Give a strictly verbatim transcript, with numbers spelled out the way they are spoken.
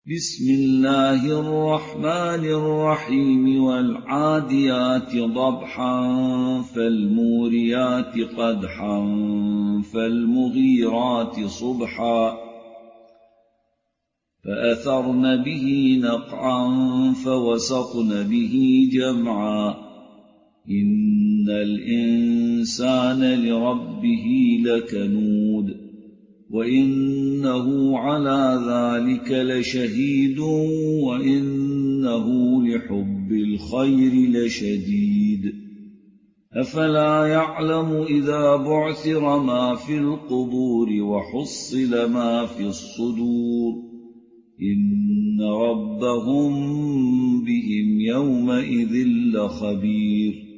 بسم الله الرحمن الرحيم والعاديات ضبحا فالموريات قدحا فالمغيرات صبحا فأثرن به نقعا فوسطن به جمعا إن الإنسان لربه لكنود وإنه على ذلك لشهيد وإنه لحب الخير لشديد أفلا يعلم إذا بعثر ما في القبور وحصل ما في الصدور إن ربهم بهم يومئذ لخبير